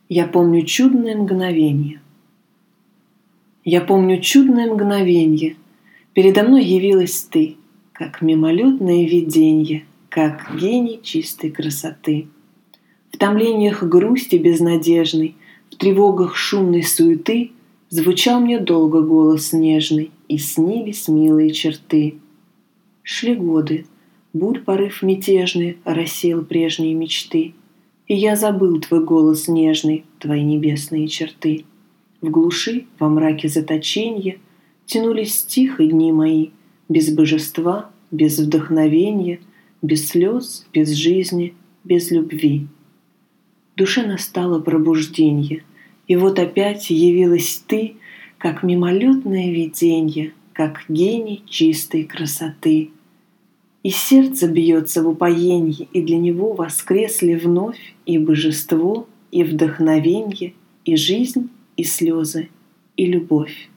Я помню чудное мгновенье. Я помню чудное мгновенье. Передо мной явилась ты, как мимолетное виденье, как гений чистой красоты. В томлениях грусти безнадежной, в тревогах шумной суеты звучал мне долго голос нежный, и снились милые черты. Шли годы, бурь порыв мятежный рассеял прежние мечты, и я забыл твой голос нежный, твои небесные черты. В глуши, во мраке заточенья тянулись тихо дни мои, без божества, без вдохновения, без слез, без жизни, без любви. В душе настало пробужденье, и вот опять явилась ты, как мимолетное виденье, как гений чистой красоты. И сердце бьется в упоенье, и для него воскресли вновь и божество, и вдохновенье, и жизнь, и слезы, и любовь.